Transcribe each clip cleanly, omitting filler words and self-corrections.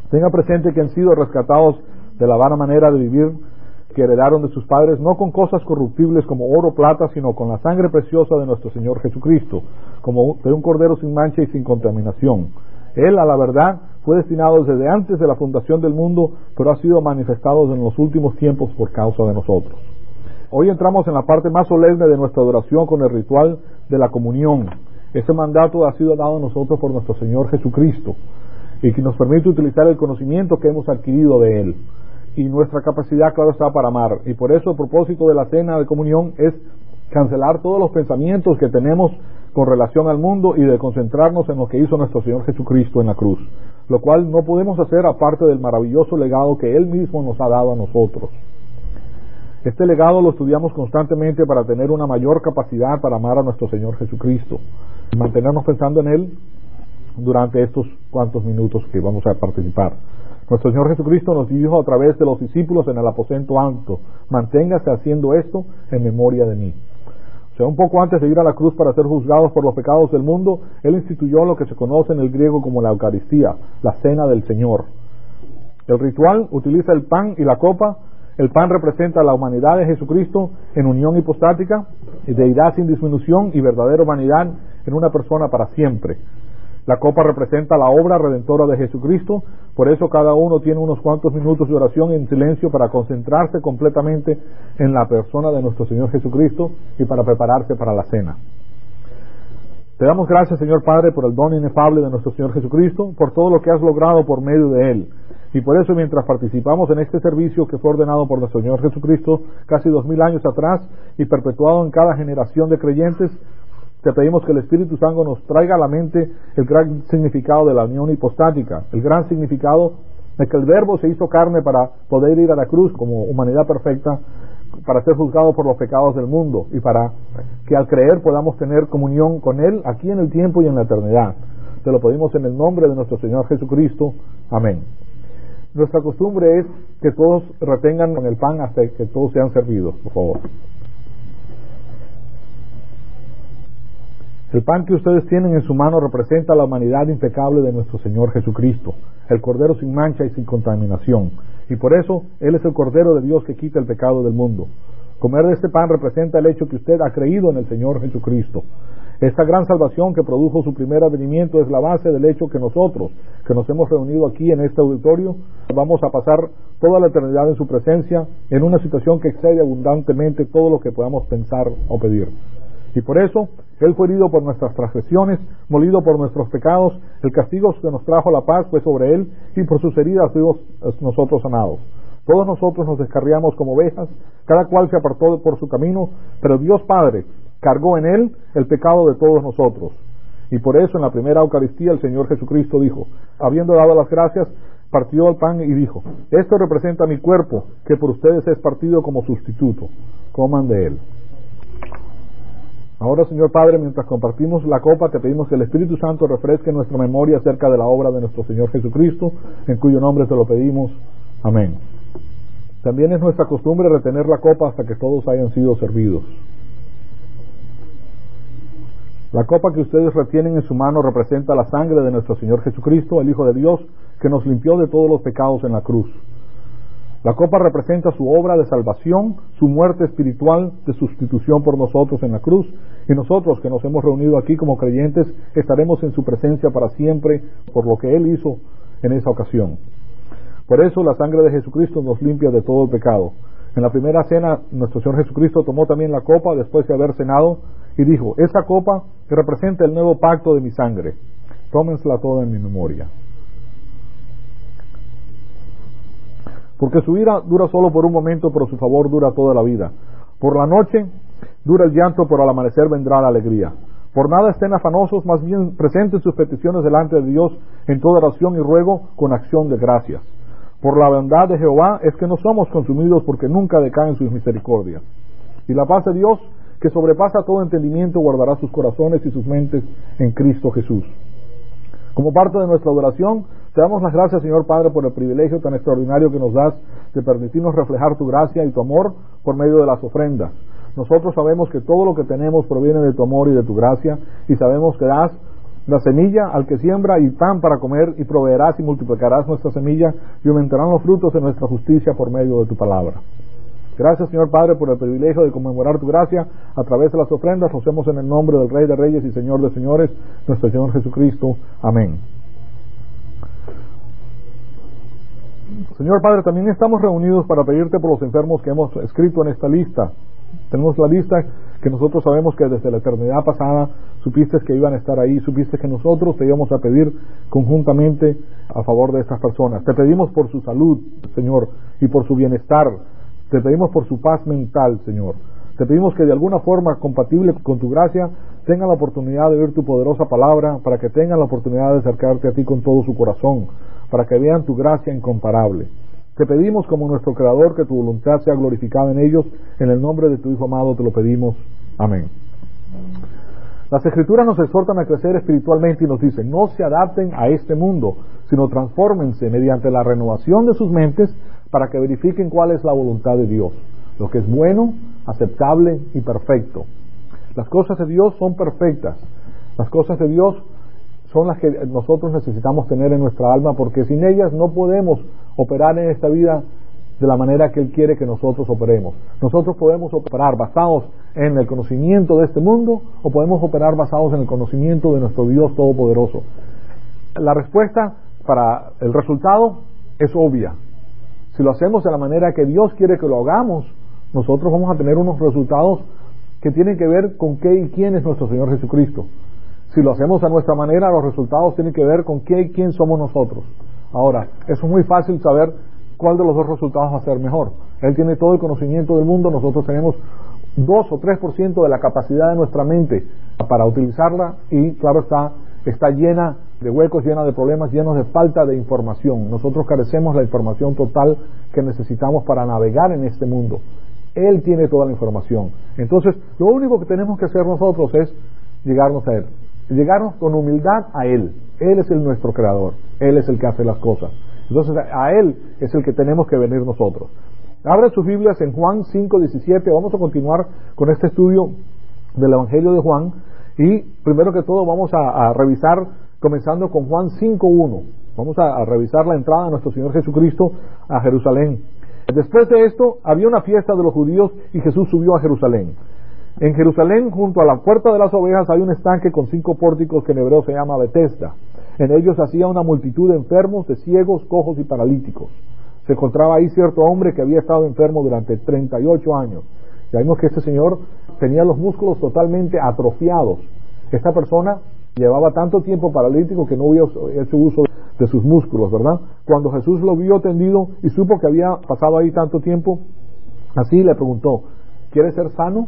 Tenga presente que han sido rescatados de la vana manera de vivir que heredaron de sus padres, no con cosas corruptibles como oro o plata, sino con la sangre preciosa de nuestro Señor Jesucristo, como de un cordero sin mancha y sin contaminación. Él, a la verdad, fue destinado desde antes de la fundación del mundo, pero ha sido manifestado en los últimos tiempos por causa de nosotros. Hoy entramos en la parte más solemne de nuestra adoración con el ritual de la comunión. Ese mandato ha sido dado a nosotros por nuestro Señor Jesucristo y que nos permite utilizar el conocimiento que hemos adquirido de Él y nuestra capacidad, claro está, para amar. Y por eso el propósito de la cena de comunión es cancelar todos los pensamientos que tenemos con relación al mundo y de concentrarnos en lo que hizo nuestro Señor Jesucristo en la cruz, lo cual no podemos hacer aparte del maravilloso legado que Él mismo nos ha dado a nosotros. Este legado lo estudiamos constantemente para tener una mayor capacidad para amar a nuestro Señor Jesucristo y mantenernos pensando en Él durante estos cuantos minutos que vamos a participar. Nuestro Señor Jesucristo nos dijo a través de los discípulos en el aposento alto: manténgase haciendo esto en memoria de mí. O sea, un poco antes de ir a la cruz para ser juzgados por los pecados del mundo, Él instituyó lo que se conoce en el griego como la Eucaristía, la cena del Señor. El ritual utiliza el pan y la copa. El pan representa la humanidad de Jesucristo en unión hipostática, deidad sin disminución y verdadera humanidad en una persona para siempre. La copa representa la obra redentora de Jesucristo, por eso cada uno tiene unos cuantos minutos de oración en silencio para concentrarse completamente en la persona de nuestro Señor Jesucristo y para prepararse para la cena. Te damos gracias, Señor Padre, por el don inefable de nuestro Señor Jesucristo, por todo lo que has logrado por medio de Él. Y por eso, mientras participamos en este servicio que fue ordenado por nuestro Señor Jesucristo casi 2000 años atrás y perpetuado en cada generación de creyentes, te pedimos que el Espíritu Santo nos traiga a la mente el gran significado de la unión hipostática, el gran significado de que el Verbo se hizo carne para poder ir a la cruz como humanidad perfecta, para ser juzgado por los pecados del mundo y para que al creer podamos tener comunión con Él aquí en el tiempo y en la eternidad. Te lo pedimos en el nombre de nuestro Señor Jesucristo. Amén. Nuestra costumbre es que todos retengan el pan hasta que todos sean servidos, por favor. El pan que ustedes tienen en su mano representa la humanidad impecable de nuestro Señor Jesucristo, el Cordero sin mancha y sin contaminación, y por eso Él es el Cordero de Dios que quita el pecado del mundo. Comer de este pan representa el hecho que usted ha creído en el Señor Jesucristo. Esta gran salvación que produjo su primer advenimiento es la base del hecho que nosotros, que nos hemos reunido aquí en este auditorio, vamos a pasar toda la eternidad en su presencia, en una situación que excede abundantemente todo lo que podamos pensar o pedir. Y por eso, Él fue herido por nuestras transgresiones, molido por nuestros pecados, el castigo que nos trajo la paz fue sobre Él, y por sus heridas fuimos nosotros sanados. Todos nosotros nos descarriamos como ovejas, cada cual se apartó por su camino, pero Dios Padre cargó en Él el pecado de todos nosotros. Y por eso en la primera Eucaristía el Señor Jesucristo dijo, habiendo dado las gracias, partió el pan y dijo: esto representa mi cuerpo, que por ustedes es partido como sustituto. Coman de él. Ahora, Señor Padre, mientras compartimos la copa, te pedimos que el Espíritu Santo refresque nuestra memoria acerca de la obra de nuestro Señor Jesucristo, en cuyo nombre te lo pedimos. Amén. También es nuestra costumbre retener la copa hasta que todos hayan sido servidos. La copa que ustedes retienen en su mano representa la sangre de nuestro Señor Jesucristo, el Hijo de Dios, que nos limpió de todos los pecados en la cruz. La copa representa su obra de salvación, su muerte espiritual de sustitución por nosotros en la cruz, y nosotros que nos hemos reunido aquí como creyentes estaremos en su presencia para siempre por lo que Él hizo en esa ocasión. Por eso la sangre de Jesucristo nos limpia de todo el pecado. En la primera cena nuestro Señor Jesucristo tomó también la copa después de haber cenado y dijo: esta copa que representa el nuevo pacto de mi sangre, tómensela toda en mi memoria. Porque su ira dura solo por un momento, pero su favor dura toda la vida. Por la noche dura el llanto, pero al amanecer vendrá la alegría. Por nada estén afanosos, más bien presenten sus peticiones delante de Dios en toda oración y ruego con acción de gracias. Por la bondad de Jehová es que no somos consumidos, porque nunca decaen sus misericordias. Y la paz de Dios, que sobrepasa todo entendimiento, guardará sus corazones y sus mentes en Cristo Jesús. Como parte de nuestra adoración, te damos las gracias, Señor Padre, por el privilegio tan extraordinario que nos das de permitirnos reflejar tu gracia y tu amor por medio de las ofrendas. Nosotros sabemos que todo lo que tenemos proviene de tu amor y de tu gracia, y sabemos que das la semilla al que siembra y pan para comer, y proveerás y multiplicarás nuestra semilla y aumentarán los frutos de nuestra justicia por medio de tu palabra. Gracias, Señor Padre, por el privilegio de conmemorar tu gracia a través de las ofrendas. Lo hacemos en el nombre del Rey de Reyes y Señor de Señores, nuestro Señor Jesucristo. Amén. Señor Padre, también estamos reunidos para pedirte por los enfermos que hemos escrito en esta lista. Tenemos la lista que nosotros sabemos que desde la eternidad pasada supiste que iban a estar ahí, supiste que nosotros te íbamos a pedir conjuntamente a favor de estas personas. Te pedimos por su salud, Señor, y por su bienestar. Te pedimos por su paz mental, Señor. Te pedimos que de alguna forma compatible con tu gracia tengan la oportunidad de oír tu poderosa palabra, para que tengan la oportunidad de acercarte a ti con todo su corazón, para que vean tu gracia incomparable. Te pedimos como nuestro Creador que tu voluntad sea glorificada en ellos. En el nombre de tu Hijo amado te lo pedimos. Amén. Las Escrituras nos exhortan a crecer espiritualmente y nos dicen: no se adapten a este mundo, sino transfórmense mediante la renovación de sus mentes, para que verifiquen cuál es la voluntad de Dios, lo que es bueno, aceptable y perfecto. Las cosas de Dios son perfectas. Las cosas de Dios son las que nosotros necesitamos tener en nuestra alma, porque sin ellas no podemos operar en esta vida de la manera que Él quiere que nosotros operemos. Nosotros podemos operar basados en el conocimiento de este mundo, o podemos operar basados en el conocimiento de nuestro Dios Todopoderoso. La respuesta para el resultado es obvia. Si lo hacemos de la manera que Dios quiere que lo hagamos, nosotros vamos a tener unos resultados que tienen que ver con qué y quién es nuestro Señor Jesucristo. Si lo hacemos a nuestra manera, los resultados tienen que ver con qué y quién somos nosotros. Ahora, eso es muy fácil saber cuál de los dos resultados va a ser mejor. Él tiene todo el conocimiento del mundo, nosotros tenemos 2 o 3% de la capacidad de nuestra mente para utilizarla, y claro está llena de huecos, llena de problemas, llenos de falta de información. Nosotros carecemos de la información total que necesitamos para navegar en este mundo. Él tiene toda la información. Entonces, lo único que tenemos que hacer nosotros es llegarnos a Él, llegarnos con humildad a Él. Él es nuestro Creador, Él es el que hace las cosas. Entonces, a Él es el que tenemos que venir nosotros. Abran sus Biblias en Juan 5:17. Vamos a continuar con este estudio del Evangelio de Juan, y primero que todo vamos a revisar, comenzando con Juan 5:1. Vamos a revisar la entrada de nuestro Señor Jesucristo a Jerusalén. Después de esto, había una fiesta de los judíos y Jesús subió a Jerusalén. En Jerusalén, junto a la puerta de las ovejas, hay un estanque con 5 pórticos que en hebreo se llama Betesda. En ellos hacía una multitud de enfermos, de ciegos, cojos y paralíticos. Se encontraba ahí cierto hombre que había estado enfermo durante 38 años. Ya vimos que este señor tenía los músculos totalmente atrofiados. Esta persona llevaba tanto tiempo paralítico que no había hecho uso de sus músculos, ¿verdad? Cuando Jesús lo vio tendido y supo que había pasado ahí tanto tiempo, así le preguntó: ¿quieres ser sano?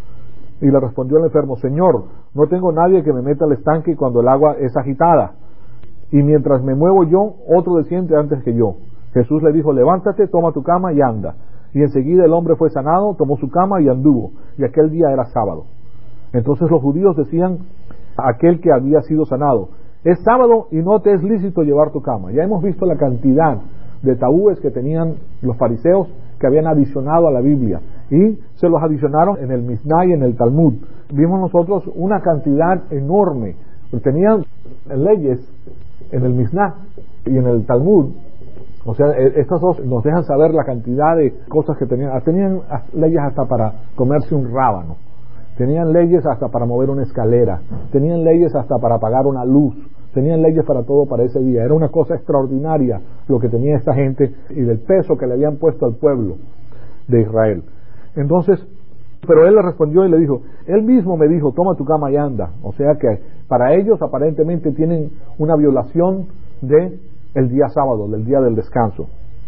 Y le respondió el enfermo: Señor, no tengo nadie que me meta al estanque cuando el agua es agitada, y mientras me muevo yo, otro desciende antes que yo. Jesús le dijo: levántate, toma tu cama y anda. Y enseguida el hombre fue sanado, tomó su cama y anduvo, y aquel día era sábado. Entonces los judíos decían a aquel que había sido sanado: es sábado y no te es lícito llevar tu cama. Ya hemos visto la cantidad de tabúes que tenían los fariseos, que habían adicionado a la Biblia, y se los adicionaron en el Misná y en el Talmud. Vimos nosotros una cantidad enorme. Tenían leyes en el Misná y en el Talmud. O sea, estas dos nos dejan saber la cantidad de cosas que tenían. Tenían leyes hasta para comerse un rábano, tenían leyes hasta para mover una escalera, tenían leyes hasta para apagar una luz, tenían leyes para todo para ese día. Era una cosa extraordinaria lo que tenía esta gente y del peso que le habían puesto al pueblo de Israel. Entonces, pero él le respondió y le dijo: él mismo me dijo, toma tu cama y anda. O sea que para ellos aparentemente tienen una violación de el día sábado, del día del descanso.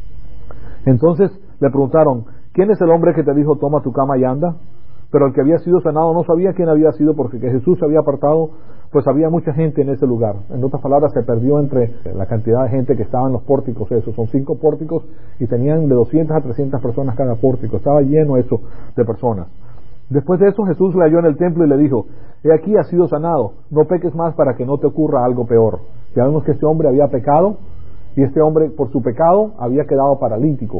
Entonces le preguntaron: ¿quién es el hombre que te dijo toma tu cama y anda? Pero el que había sido sanado no sabía quién había sido, porque que Jesús se había apartado, pues había mucha gente en ese lugar. En otras palabras, se perdió entre la cantidad de gente que estaba en los pórticos. Esos son 5 pórticos y tenían de 200 a 300 personas cada pórtico. Estaba lleno eso de personas. Después de eso, Jesús le halló en el templo y le dijo: he aquí, has sido sanado, no peques más para que no te ocurra algo peor. Ya vemos que este hombre había pecado, y este hombre por su pecado había quedado paralítico,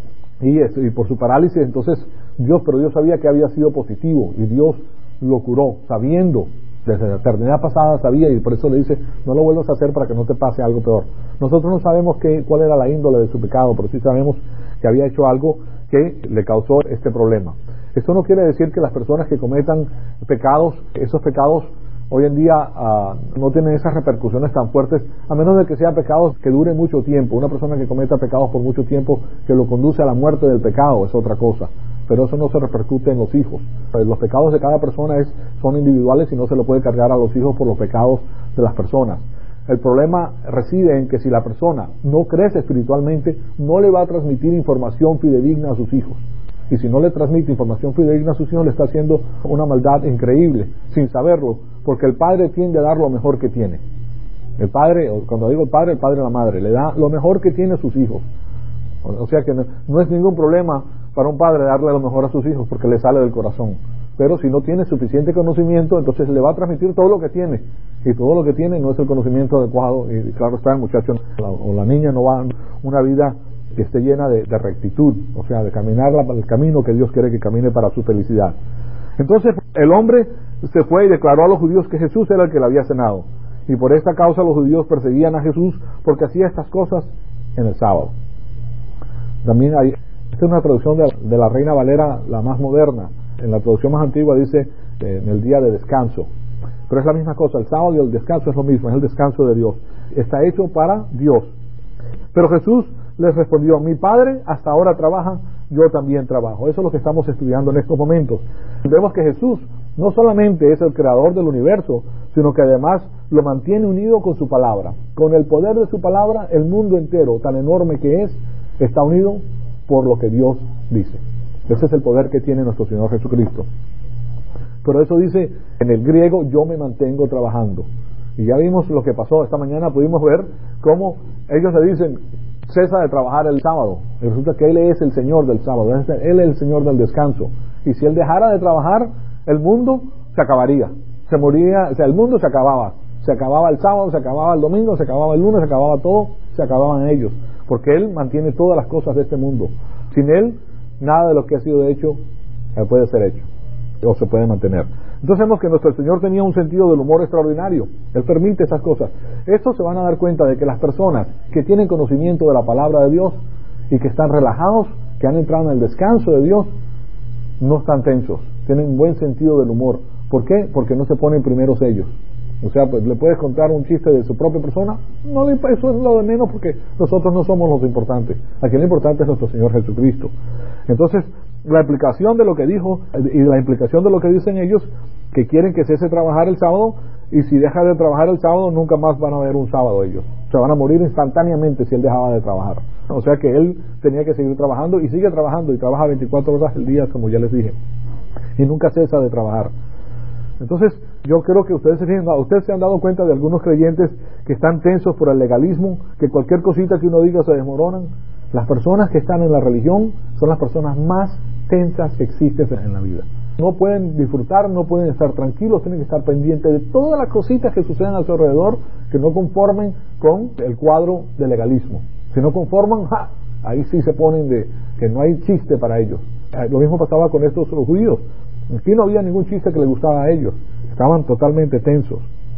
y por su parálisis entonces Dios sabía que había sido positivo, y Dios lo curó sabiendo Desde la eternidad pasada sabía, y por eso le dice, no lo vuelvas a hacer para que no te pase algo peor. Nosotros no sabemos cuál era la índole de su pecado, pero sí sabemos que había hecho algo que le causó este problema. Esto no quiere decir que las personas que cometan pecados, esos pecados hoy en día no tienen esas repercusiones tan fuertes, a menos de que sean pecados que duren mucho tiempo. Una persona que cometa pecados por mucho tiempo, que lo conduce a la muerte del pecado, es otra cosa. Pero eso no se repercute en los hijos. Los pecados de cada persona son individuales y no se lo puede cargar a los hijos por los pecados de las personas. El problema reside en que si la persona no crece espiritualmente, no le va a transmitir información fidedigna a sus hijos. Y si no le transmite información fidedigna a sus hijos, le está haciendo una maldad increíble, sin saberlo, porque el padre tiende a dar lo mejor que tiene. El padre, cuando digo el padre y la madre, le da lo mejor que tiene a sus hijos. O sea que no es ningún problema para un padre darle lo mejor a sus hijos, porque le sale del corazón. Pero si no tiene suficiente conocimiento, entonces le va a transmitir todo lo que tiene, y todo lo que tiene no es el conocimiento adecuado, y claro está, el muchacho o la niña no va a una vida que esté llena de rectitud, o sea, de caminar el camino que Dios quiere que camine para su felicidad. Entonces el hombre se fue y declaró a los judíos que Jesús era el que le había sanado, y por esta causa los judíos perseguían a Jesús porque hacía estas cosas en el sábado. También esta es una traducción de la Reina Valera, la más moderna. En la traducción más antigua dice en el día de descanso, pero es la misma cosa. El sábado y el descanso es lo mismo, es el descanso de Dios, está hecho para Dios. Pero Jesús les respondió: mi Padre hasta ahora trabaja, yo también trabajo. Eso es lo que estamos estudiando en estos momentos. Vemos que Jesús no solamente es el creador del universo, sino que además lo mantiene unido con su palabra. Con el poder de su palabra, el mundo entero, tan enorme que es, está unido por lo que Dios dice. Ese es el poder que tiene nuestro Señor Jesucristo. Pero eso dice en el griego: yo me mantengo trabajando. Y ya vimos lo que pasó esta mañana, pudimos ver cómo ellos le dicen: cesa de trabajar el sábado. Y resulta que Él es el Señor del sábado, Él es el Señor del descanso. Y si Él dejara de trabajar, el mundo se acabaría, se moriría, o sea, el mundo se acababa el sábado, se acababa el domingo, se acababa el lunes, se acababa todo, se acababan ellos, porque Él mantiene todas las cosas de este mundo. Sin Él, nada de lo que ha sido hecho puede ser hecho o se puede mantener. Entonces vemos que nuestro Señor tenía un sentido del humor extraordinario. Él permite esas cosas. Estos se van a dar cuenta de que las personas que tienen conocimiento de la palabra de Dios y que están relajados, que han entrado en el descanso de Dios, no están tensos, tienen un buen sentido del humor. ¿Por qué? Porque no se ponen primeros ellos. O sea, pues le puedes contar un chiste de su propia persona, eso es lo de menos, porque nosotros no somos los importantes. Aquí lo importante es nuestro Señor Jesucristo. Entonces, la implicación de lo que dijo y la implicación de lo que dicen ellos, que quieren que cese trabajar el sábado, y si deja de trabajar el sábado, nunca más van a ver un sábado ellos. Se van a morir instantáneamente si él dejaba de trabajar. O sea que él tenía que seguir trabajando, y sigue trabajando, y trabaja 24 horas al día, como ya les dije, y nunca cesa de trabajar. Entonces, yo creo que ustedes se han dado cuenta de algunos creyentes que están tensos por el legalismo, que cualquier cosita que uno diga se desmoronan. Las personas que están en la religión son las personas más tensas que existen en la vida. No pueden disfrutar, no pueden estar tranquilos, tienen que estar pendientes de todas las cositas que suceden a su alrededor, que no conformen con el cuadro de legalismo. Si no conforman, ahí sí se ponen que no hay chiste para ellos. Lo mismo pasaba con estos judíos. Aquí no había ningún chiste que les gustaba a ellos, estaban totalmente tensos.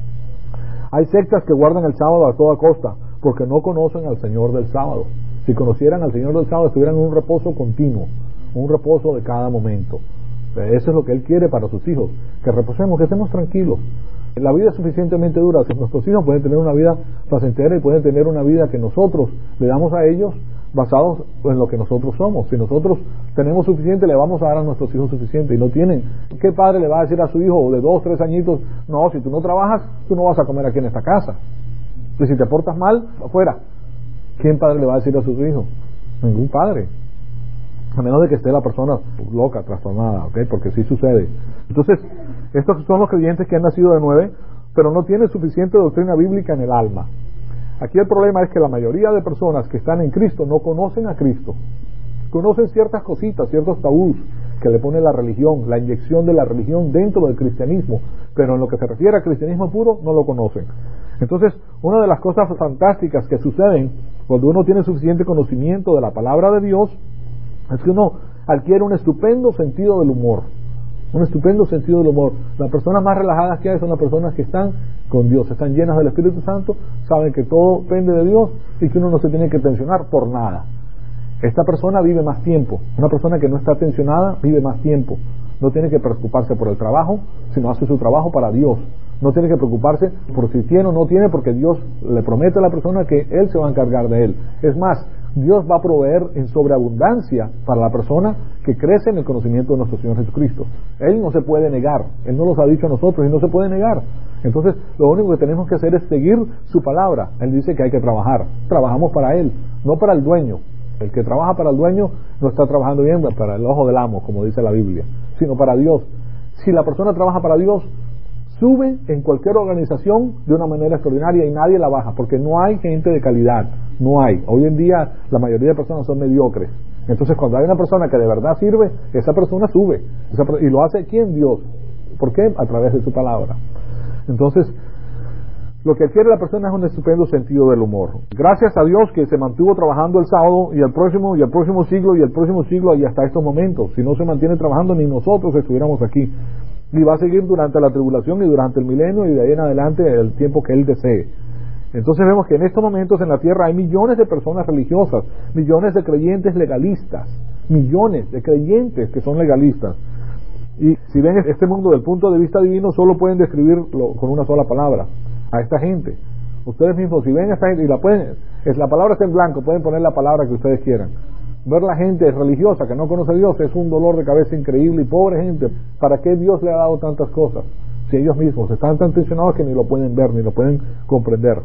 Hay sectas que guardan el sábado a toda costa porque no conocen al Señor del sábado. Si conocieran al Señor del sábado, estuvieran en un reposo continuo, un reposo de cada momento. Eso es lo que Él quiere para sus hijos, que reposemos, que estemos tranquilos. La vida es suficientemente dura. Nuestros hijos pueden tener una vida placentera y pueden tener una vida que nosotros le damos a ellos basados en lo que nosotros somos. Si nosotros tenemos suficiente, le vamos a dar a nuestros hijos suficiente, y no tienen. ¿Qué padre le va a decir a su hijo de 2, 3 añitos: no, si tú no trabajas, tú no vas a comer aquí en esta casa, y si te portas mal, afuera? ¿Quién padre le va a decir a sus hijos? Ningún padre, a menos de que esté la persona loca, trastornada, ¿okay? Porque sí sucede. Entonces, estos son los creyentes que han nacido de nuevo, pero no tienen suficiente doctrina bíblica en el alma. Aquí el problema es que la mayoría de personas que están en Cristo no conocen a Cristo. Conocen ciertas cositas, ciertos tabús que le pone la religión, la inyección de la religión dentro del cristianismo, pero en lo que se refiere al cristianismo puro no lo conocen. Entonces, una de las cosas fantásticas que suceden cuando uno tiene suficiente conocimiento de la palabra de Dios es que uno adquiere un estupendo sentido del humor. Un estupendo sentido del humor. Las personas más relajadas que hay son las personas que están con Dios, están llenas del Espíritu Santo, saben que todo depende de Dios y que uno no se tiene que tensionar por nada. Esta persona vive más tiempo. Una persona que no está tensionada vive más tiempo. No tiene que preocuparse por el trabajo, sino hace su trabajo para Dios. No tiene que preocuparse por si tiene o no tiene, porque Dios le promete a la persona que Él se va a encargar de él. Es más, Dios va a proveer en sobreabundancia para la persona que crece en el conocimiento de nuestro Señor Jesucristo. Él no se puede negar, Él no los ha dicho a nosotros y no se puede negar. Entonces, lo único que tenemos que hacer es seguir su palabra. Él dice que hay que trabajar. Trabajamos para Él, no para el dueño. El que trabaja para el dueño no está trabajando bien para el ojo del amo, como dice la Biblia, sino para Dios. Si la persona trabaja para Dios, sube en cualquier organización de una manera extraordinaria y nadie la baja, porque no hay gente de calidad, no hay. Hoy en día la mayoría de personas son mediocres. Entonces, cuando hay una persona que de verdad sirve, esa persona sube. Y lo hace ¿quién? Dios. ¿Por qué? A través de su palabra. Entonces, lo que adquiere la persona es un estupendo sentido del humor. Gracias a Dios que se mantuvo trabajando el sábado y el próximo siglo y hasta estos momentos. Si no se mantiene trabajando, ni nosotros estuviéramos aquí. Y va a seguir durante la tribulación y durante el milenio y de ahí en adelante el tiempo que Él desee. Entonces vemos que en estos momentos en la tierra hay millones de personas religiosas, millones de creyentes legalistas, millones de creyentes que son legalistas. Y si ven este mundo del punto de vista divino, solo pueden describirlo con una sola palabra. A esta gente, ustedes mismos, si ven a esta gente y la palabra está en blanco, pueden poner la palabra que ustedes quieran. Ver la gente religiosa que no conoce a Dios es un dolor de cabeza increíble. Y pobre gente, ¿para qué Dios le ha dado tantas cosas? Si ellos mismos están tan tensionados que ni lo pueden ver, ni lo pueden comprender.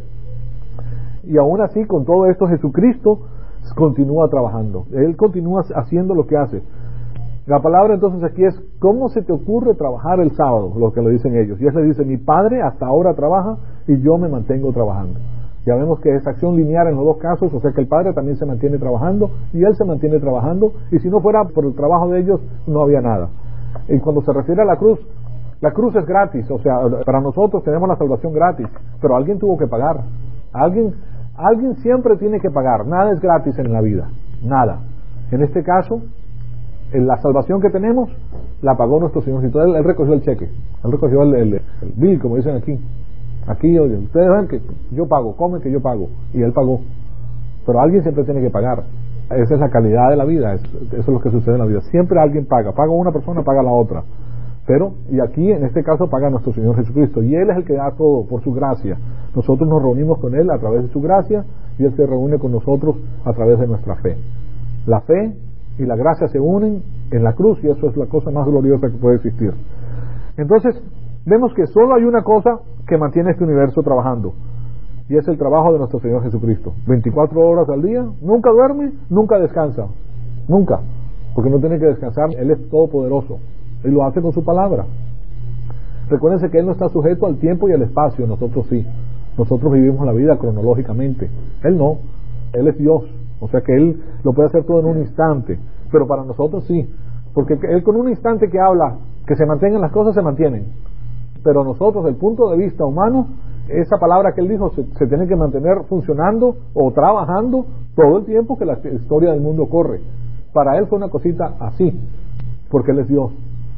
Y aún así, con todo esto, Jesucristo continúa trabajando. Él continúa haciendo lo que hace. La palabra entonces aquí es: ¿cómo se te ocurre trabajar el sábado? Lo que lo dicen ellos. Y él le dice: mi padre hasta ahora trabaja y yo me mantengo trabajando. Ya vemos que es acción lineal en los dos casos, o sea que el padre también se mantiene trabajando y él se mantiene trabajando, y si no fuera por el trabajo de ellos no había nada. Y cuando se refiere a la cruz es gratis, o sea, para nosotros tenemos la salvación gratis, pero alguien tuvo que pagar. Alguien siempre tiene que pagar. Nada es gratis en la vida, nada. En este caso, en la salvación que tenemos la pagó nuestro Señor. Entonces él recogió el cheque, él recogió el bill, como dicen aquí. Aquí, oye, ustedes ven que yo pago, comen que yo pago, y él pagó. Pero alguien siempre tiene que pagar. Esa es la calidad de la vida, eso es lo que sucede en la vida. Siempre alguien paga una persona, paga la otra. Pero, y aquí en este caso paga nuestro Señor Jesucristo, y Él es el que da todo por su gracia. Nosotros nos reunimos con Él a través de su gracia, y Él se reúne con nosotros a través de nuestra fe. La fe y la gracia se unen en la cruz, y eso es la cosa más gloriosa que puede existir. Entonces, vemos que solo hay una cosa que mantiene este universo trabajando, y es el trabajo de nuestro Señor Jesucristo. 24 horas al día, nunca duerme, nunca descansa, nunca, porque no tiene que descansar. Él es todopoderoso y lo hace con su palabra. Recuérdense que Él no está sujeto al tiempo y al espacio, nosotros sí. Nosotros vivimos la vida cronológicamente, Él no. Él es Dios, o sea que Él lo puede hacer todo en un instante, pero para nosotros sí, porque Él con un instante que habla que se mantengan las cosas, se mantienen. Pero nosotros, desde el punto de vista humano, esa palabra que Él dijo se tiene que mantener funcionando o trabajando todo el tiempo que la historia del mundo corre. Para Él fue una cosita así, porque Él es Dios.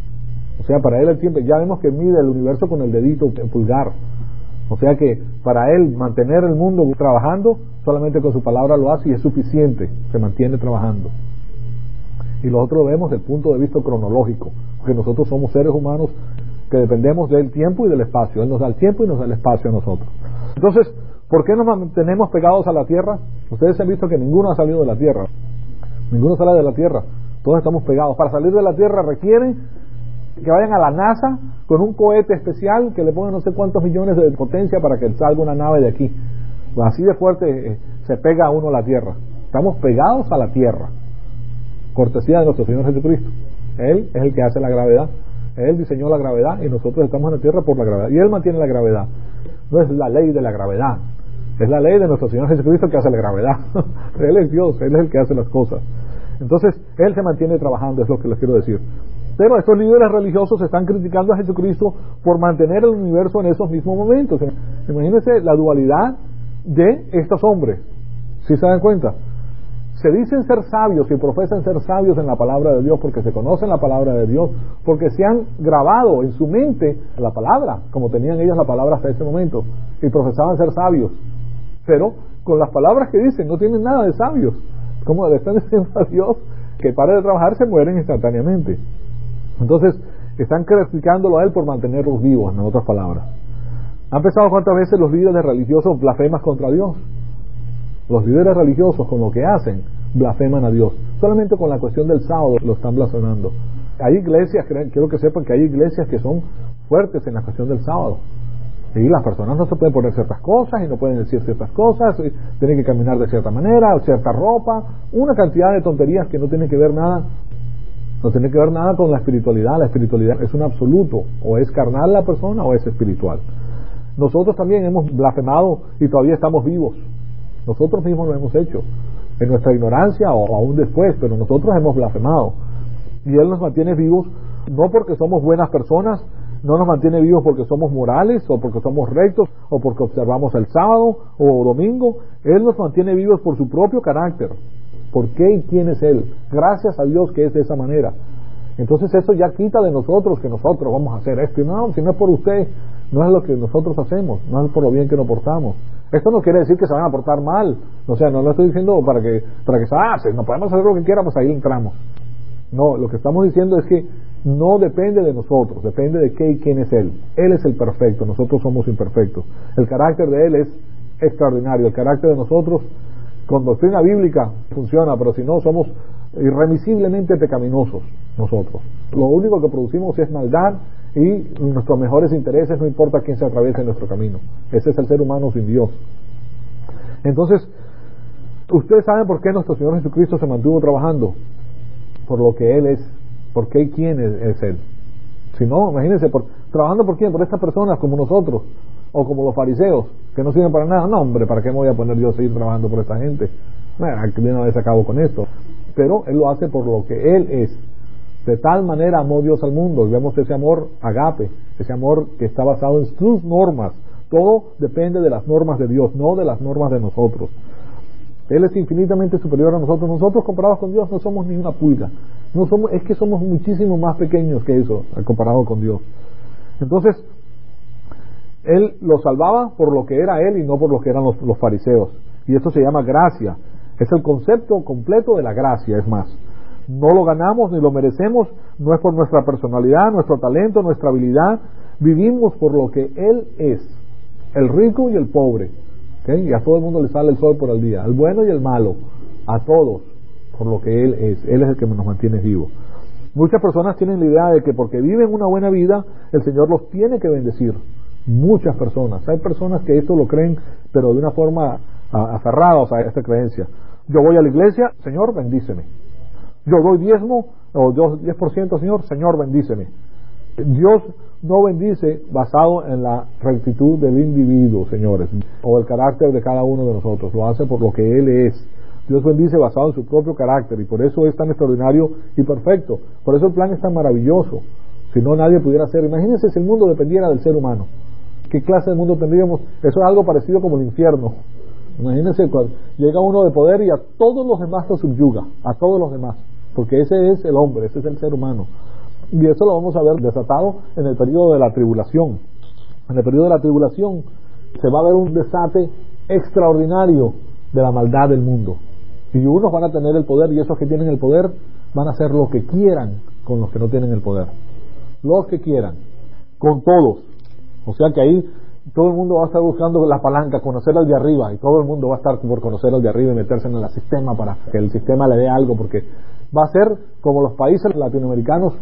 O sea, para Él el tiempo, ya vemos que mide el universo con el dedito pulgar. O sea que para Él mantener el mundo trabajando, solamente con su palabra lo hace y es suficiente, se mantiene trabajando. Y nosotros lo vemos desde el punto de vista cronológico, porque nosotros somos seres humanos que dependemos del tiempo y del espacio. Él nos da el tiempo y nos da el espacio a nosotros. Entonces, ¿por qué nos mantenemos pegados a la tierra? Ustedes han visto que ninguno ha salido de la tierra. Ninguno sale de la tierra. Todos estamos pegados. Para salir de la tierra requieren que vayan a la NASA con un cohete especial que le pongan no sé cuántos millones de potencia para que salga una nave de aquí. Así de fuerte se pega uno a la tierra. Estamos pegados a la tierra. Cortesía de nuestro Señor Jesucristo. Él es el que hace la gravedad. Él diseñó la gravedad y nosotros estamos en la tierra por la gravedad. Y Él mantiene la gravedad. No es la ley de la gravedad. Es la ley de nuestro Señor Jesucristo que hace la gravedad. Él es Dios, Él es el que hace las cosas. Entonces, Él se mantiene trabajando, es lo que les quiero decir. Pero estos líderes religiosos están criticando a Jesucristo por mantener el universo en esos mismos momentos. Imagínense la dualidad de estos hombres. ¿Sí se dan cuenta? se dicen ser sabios y profesan ser sabios en la palabra de Dios porque se conocen la palabra de Dios, porque se han grabado en su mente la palabra, como tenían ellos la palabra hasta ese momento, y profesaban ser sabios, pero con las palabras que dicen no tienen nada de sabios. Como le están diciendo a Dios que pare de trabajar, se mueren instantáneamente. Entonces están criticándolo a él por mantenerlos vivos, en otras palabras. ¿Han pensado cuántas veces los líderes religiosos blasfeman contra Dios? Los líderes religiosos, con lo que hacen, blasfeman a Dios. Solamente con la cuestión del sábado lo están blasfemando. Hay iglesias, quiero que sepan que hay iglesias que son fuertes en la cuestión del sábado. Y las personas no se pueden poner ciertas cosas y no pueden decir ciertas cosas, tienen que caminar de cierta manera, o cierta ropa, una cantidad de tonterías que no tienen que ver nada, no tienen que ver nada con la espiritualidad. La espiritualidad es un absoluto, o es carnal la persona o es espiritual. Nosotros también hemos blasfemado y todavía estamos vivos. Nosotros mismos lo hemos hecho, en nuestra ignorancia o aún después, pero nosotros hemos blasfemado. Y Él nos mantiene vivos, no porque somos buenas personas, no nos mantiene vivos porque somos morales, o porque somos rectos, o porque observamos el sábado o domingo. Él nos mantiene vivos por su propio carácter. ¿Por qué y quién es Él? Gracias a Dios que es de esa manera. Entonces eso ya quita de nosotros que nosotros vamos a hacer esto. Y no, si no es por usted, no es lo que nosotros hacemos, no es por lo bien que nos portamos. Esto no quiere decir que se van a portar mal. O sea, no lo estoy diciendo para que se hace, no podemos hacer lo que quiera, pues ahí entramos. No, lo que estamos diciendo es que no depende de nosotros, depende de qué y quién es Él. Él es el perfecto, nosotros somos imperfectos. El carácter de Él es extraordinario. El carácter de nosotros, con doctrina bíblica, funciona, pero si no, somos irremisiblemente pecaminosos nosotros. Lo único que producimos es maldad y nuestros mejores intereses, no importa quién se atraviese en nuestro camino. Ese es el ser humano sin Dios. Entonces, ustedes saben por qué nuestro Señor Jesucristo se mantuvo trabajando, por lo que Él es, por qué y quién es Él. Si no, imagínense, trabajando por quién, por estas personas como nosotros, o como los fariseos, que no sirven para nada. No, hombre, ¿para qué me voy a poner yo a seguir trabajando por esta gente? Que de una vez acabo con esto. Pero Él lo hace por lo que Él es. De tal manera amó Dios al mundo, y vemos ese amor agape, ese amor que está basado en sus normas. Todo depende de las normas de Dios, no de las normas de nosotros. Él es infinitamente superior a nosotros. Nosotros comparados con Dios no somos ni una pulga. No somos, es que somos muchísimo más pequeños que eso, comparado con Dios. Entonces, Él los salvaba por lo que era Él y no por lo que eran los fariseos. Y esto se llama gracia. Es el concepto completo de la gracia, es más. No lo ganamos ni lo merecemos, no es por nuestra personalidad, nuestro talento, nuestra habilidad. Vivimos por lo que Él es, el rico y el pobre. ¿Okay? Y a todo el mundo le sale el sol por el día, al bueno y el malo, a todos, por lo que Él es. Él es el que nos mantiene vivos. Muchas personas tienen la idea de que porque viven una buena vida, el Señor los tiene que bendecir. Muchas personas. Hay personas que esto lo creen, pero de una forma aferrados a esta creencia. Yo voy a la iglesia, Señor, bendíceme. Yo doy diezmo, o 10%, Señor, bendíceme. Dios no bendice basado en la rectitud del individuo, señores, o el carácter de cada uno de nosotros. Lo hace por lo que Él es. Dios bendice basado en su propio carácter, y por eso es tan extraordinario y perfecto. Por eso el plan es tan maravilloso. Si no, nadie pudiera hacer. Imagínense si el mundo dependiera del ser humano. ¿Qué clase de mundo tendríamos? Eso es algo parecido como el infierno. Imagínense cuando llega uno de poder y a todos los demás lo subyuga, a todos los demás, porque ese es el hombre, ese es el ser humano. Y eso lo vamos a ver desatado en el periodo de la tribulación. En el periodo de la tribulación se va a ver un desate extraordinario de la maldad del mundo. Y unos van a tener el poder, y esos que tienen el poder van a hacer lo que quieran con los que no tienen el poder. Los que quieran, con todos. O sea que ahí todo el mundo va a estar buscando la palanca, conocer al de arriba, y todo el mundo va a estar por conocer al de arriba y meterse en el sistema para que el sistema le dé algo, porque va a ser como los países latinoamericanos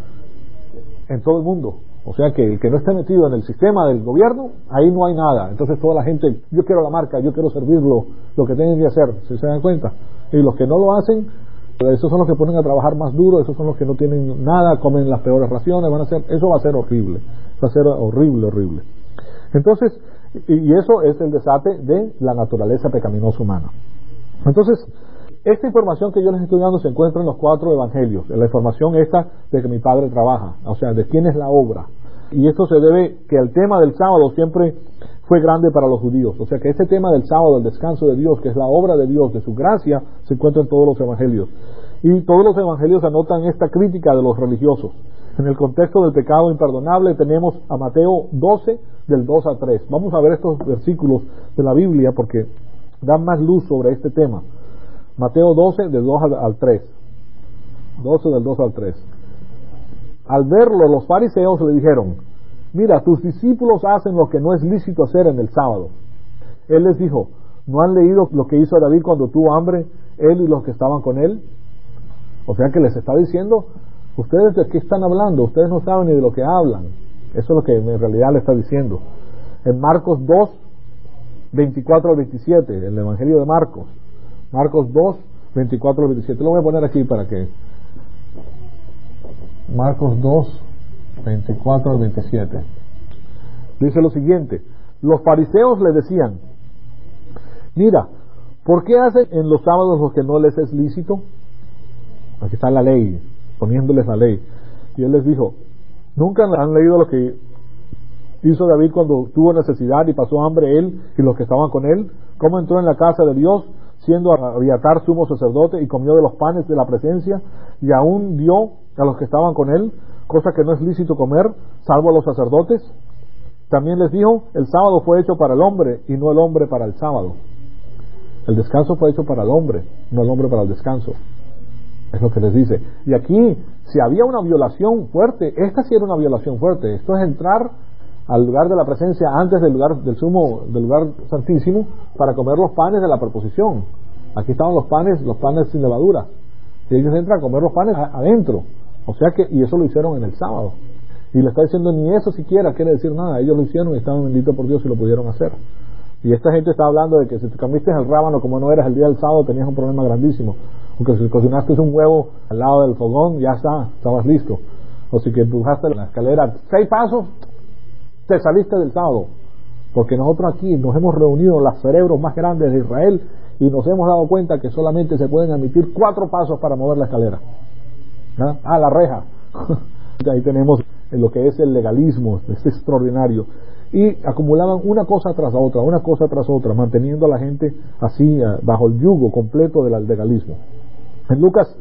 en todo el mundo. O sea que el que no esté metido en el sistema del gobierno, ahí no hay nada. Entonces toda la gente, yo quiero la marca, yo quiero servirlo, lo que tienen que hacer, ¿se dan cuenta? Y los que no lo hacen, esos son los que ponen a trabajar más duro, esos son los que no tienen nada, comen las peores raciones, eso va a ser horrible, va a ser horrible. Entonces, y eso es el desate de la naturaleza pecaminosa humana. Entonces, esta información que yo les estoy dando se encuentra en los 4 evangelios, en la información esta de que mi Padre trabaja, o sea, de quién es la obra. Y esto se debe que el tema del sábado siempre fue grande para los judíos. O sea que este tema del sábado, el descanso de Dios, que es la obra de Dios, de su gracia, se encuentra en todos los evangelios. Y todos los evangelios anotan esta crítica de los religiosos. En el contexto del pecado imperdonable tenemos a Mateo 12, del 2 al 3. Vamos a ver estos versículos de la Biblia porque dan más luz sobre este tema. Mateo 12, del 2 al 3. 12 del 2 al 3. Al verlo, los fariseos le dijeron: mira, tus discípulos hacen lo que no es lícito hacer en el sábado. Él les dijo: ¿no han leído lo que hizo David cuando tuvo hambre, él y los que estaban con él? O sea que les está diciendo: ¿ustedes de qué están hablando? Ustedes no saben ni de lo que hablan. Eso es lo que en realidad le está diciendo. En Marcos 2, 24 al 27, el Evangelio de Marcos. Marcos 2, 24 al 27. Lo voy a poner aquí para que... Marcos 2, 24 al 27. Dice lo siguiente: los fariseos le decían: mira, ¿por qué hacen en los sábados lo que no les es lícito? Aquí está la ley, poniéndoles la ley. Y él les dijo: ¿nunca han leído lo que hizo David cuando tuvo necesidad y pasó hambre él y los que estaban con él? ¿Cómo entró en la casa de Dios, siendo Abiatar sumo sacerdote, y comió de los panes de la presencia, y aún dio a los que estaban con él cosa que no es lícito comer, salvo a los sacerdotes? También les dijo: el sábado fue hecho para el hombre y no el hombre para el sábado. El descanso fue hecho para el hombre, no el hombre para el descanso. Es lo que les dice. Y aquí, si había una violación fuerte, esta sí era una violación fuerte. Esto es entrar al lugar de la presencia antes del lugar del lugar santísimo, para comer los panes de la proposición. Aquí estaban los panes sin levadura, y ellos entran a comer los panes adentro. O sea que, y eso lo hicieron en el sábado. Y le está diciendo: ni eso siquiera quiere decir nada. Ellos lo hicieron y estaban benditos por Dios y lo pudieron hacer. Y esta gente está hablando de que si te comiste el rábano como no eras el día del sábado, tenías un problema grandísimo. Porque si cocinaste un huevo al lado del fogón, ya estabas listo. O si que empujaste la escalera 6 pasos, te saliste del sábado. Porque nosotros aquí nos hemos reunido los cerebros más grandes de Israel y nos hemos dado cuenta que solamente se pueden admitir 4 pasos para mover la escalera. La reja. Ahí tenemos lo que es el legalismo, es extraordinario. Y acumulaban una cosa tras otra, manteniendo a la gente así bajo el yugo completo del legalismo. En Lucas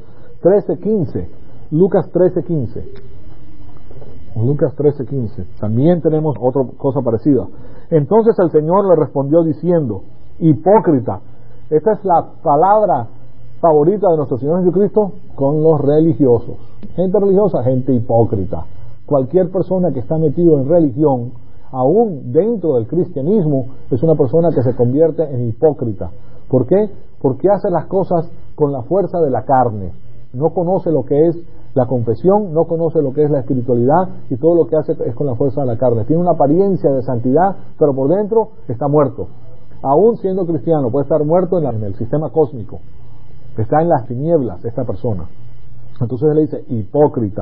13:15 también tenemos otra cosa parecida. Entonces el Señor le respondió diciendo: hipócrita. Esta es la palabra favorita de nuestro Señor Jesucristo con los religiosos. Gente religiosa, gente hipócrita. Cualquier persona que está metido en religión, aún dentro del cristianismo, es una persona que se convierte en hipócrita. ¿Por qué? Porque hace las cosas con la fuerza de la carne. No conoce lo que es la confesión, no conoce lo que es la espiritualidad, y todo lo que hace es con la fuerza de la carne. Tiene una apariencia de santidad, pero por dentro está muerto. Aún siendo cristiano, puede estar muerto en el sistema cósmico. Está en las tinieblas esta persona. Entonces él le dice: hipócrita.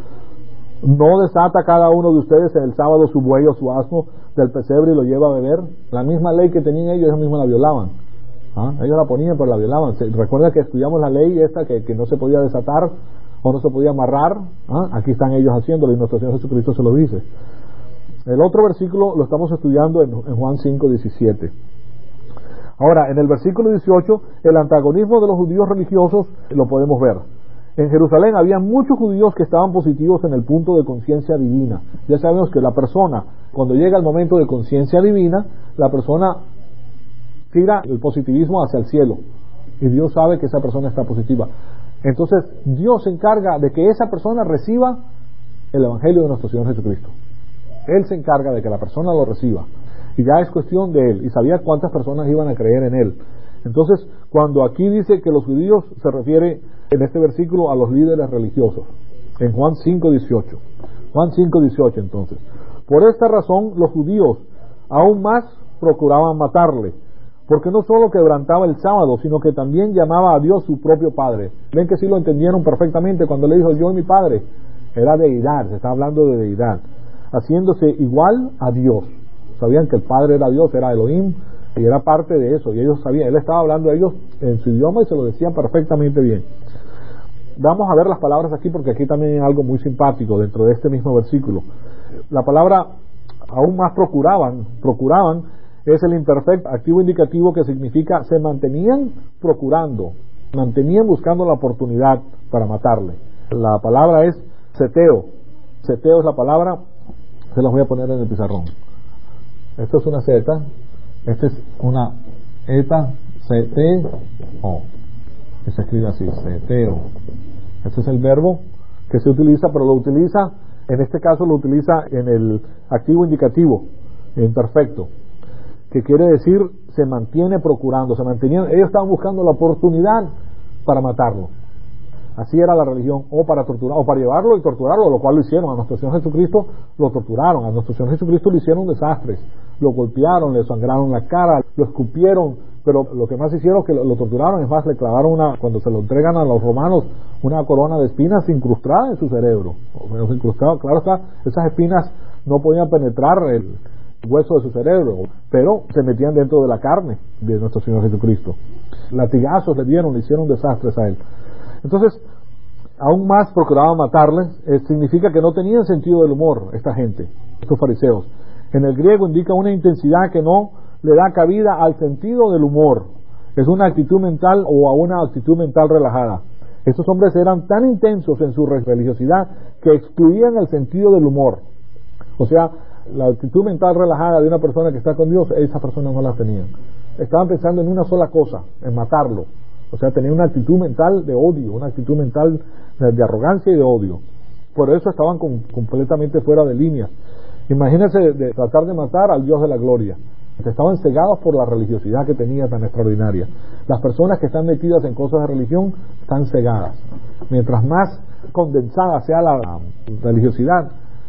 ¿No desata cada uno de ustedes en el sábado su buey o su asno del pesebre y lo lleva a beber? La misma ley que tenían ellos mismos la violaban. Ellos la ponían pero la violaban. Recuerda que estudiamos la ley esta que no se podía desatar o no se podía amarrar. Aquí están ellos haciéndolo y nuestro Señor Jesucristo se lo dice. El otro versículo lo estamos estudiando en Juan 5:17. Ahora, en el versículo 18, el antagonismo de los judíos religiosos lo podemos ver. En Jerusalén había muchos judíos que estaban positivos en el punto de conciencia divina. Ya sabemos que la persona, cuando llega el momento de conciencia divina, la persona tira el positivismo hacia el cielo. Y Dios sabe que esa persona está positiva. Entonces, Dios se encarga de que esa persona reciba el Evangelio de nuestro Señor Jesucristo. Él se encarga de que la persona lo reciba. Y ya es cuestión de Él. Y sabía cuántas personas iban a creer en Él. Entonces, cuando aquí dice que los judíos, se refiere en este versículo a los líderes religiosos. En Juan 5:18. Juan 5:18 entonces. Por esta razón, los judíos aún más procuraban matarle, porque no solo quebrantaba el sábado, sino que también llamaba a Dios su propio Padre. Ven que sí lo entendieron perfectamente cuando le dijo: yo y mi Padre. Era deidad, se está hablando de deidad, haciéndose igual a Dios. Sabían que el Padre era Dios, era Elohim, y era parte de eso, y ellos sabían. Él estaba hablando a ellos en su idioma y se lo decían perfectamente bien. Vamos a ver las palabras aquí, porque aquí también hay algo muy simpático dentro de este mismo versículo. La palabra aún más procuraban es el imperfecto activo indicativo que significa se mantenían procurando, mantenían buscando la oportunidad para matarle. La palabra es seteo. Seteo es la palabra, se las voy a poner en el pizarrón. Esto es una zeta, esta es una eta, seteo, que se escribe así, seteo. Este es el verbo que se utiliza, pero lo utiliza, en este caso lo utiliza en el activo indicativo, imperfecto, que quiere decir se mantiene procurando, se mantenían, ellos estaban buscando la oportunidad para matarlo. Así era la religión, o para torturar, o para llevarlo y torturarlo, lo cual lo hicieron. A nuestro Señor Jesucristo lo torturaron, a nuestro Señor Jesucristo le hicieron desastres, lo golpearon, le sangraron la cara, lo escupieron, pero lo que más hicieron es que lo torturaron. Es más, le clavaron cuando se lo entregan a los romanos, una corona de espinas incrustada en su cerebro. Incrustado, claro está, esas espinas no podían penetrar el hueso de su cerebro, pero se metían dentro de la carne de nuestro Señor Jesucristo. Latigazos le dieron, le hicieron desastres a él. Entonces, aún más procuraban matarles. Significa que no tenían sentido del humor esta gente, estos fariseos. En el griego indica una intensidad que no le da cabida al sentido del humor. Es una actitud mental o a una actitud mental relajada. Estos hombres eran tan intensos en su religiosidad que excluían el sentido del humor. O sea, la actitud mental relajada de una persona que está con Dios, esas personas no la tenían. Estaban pensando en una sola cosa, en matarlo. O sea, tenían una actitud mental de odio, una actitud mental de arrogancia y de odio. Por eso estaban completamente fuera de línea. Imagínense de tratar de matar al Dios de la gloria. Estaban cegados por la religiosidad que tenía tan extraordinaria. Las personas que están metidas en cosas de religión están cegadas. Mientras más condensada sea la religiosidad,